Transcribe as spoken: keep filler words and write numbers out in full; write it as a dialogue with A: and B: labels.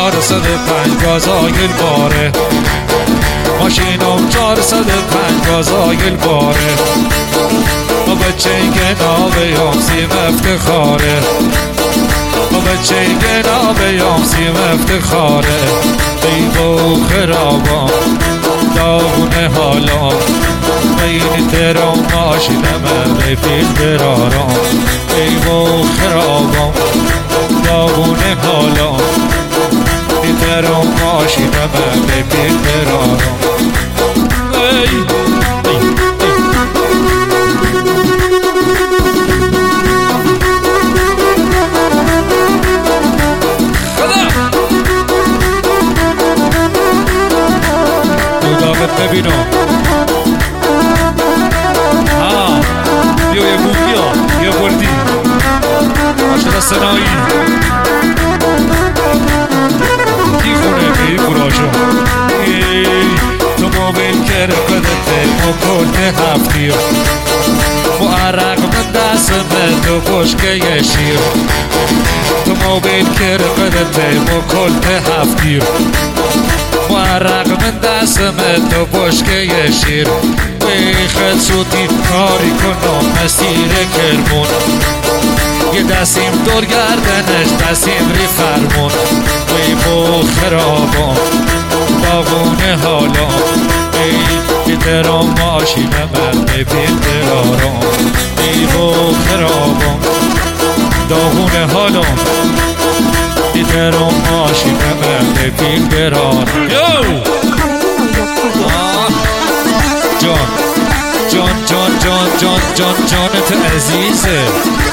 A: چهارصد و پنج گازایل باره، ماشینم چهارصد و پنج گازایل باره. و بچه گنابه سیم افتخاره، و بچه گنابه سیم افتخاره. ای بو خرابان داغونه حالا، این ترام ماشینم رفیق برارم. ای بو خرابان داغونه حالا، این ترام ماشینم رفیق برارم. ای ببینم ها بیا یه بو بیا یه بردی عاشق سنایی کی خونه بی براشو. تو موبیل کرد قدرته و کلت هفتی و عرق من دستم تو بشکه یه شیر. تو موبیل کرد قدرته و کلت هفتی و عرق من دستم تو بشکه یه شیر. بیخت سوتی کاری کنم مسیر کرمون، یه دستیم دور گردنش دستیم ری فرمون. وی بو خرابان باغونه حالا، ای درام ماشینم ببین درارم. ای بو خرابان داغونه حالا، ای درام ماشینم ببین درارم. یو جان جان جان جان جان جان جانت عزیزه.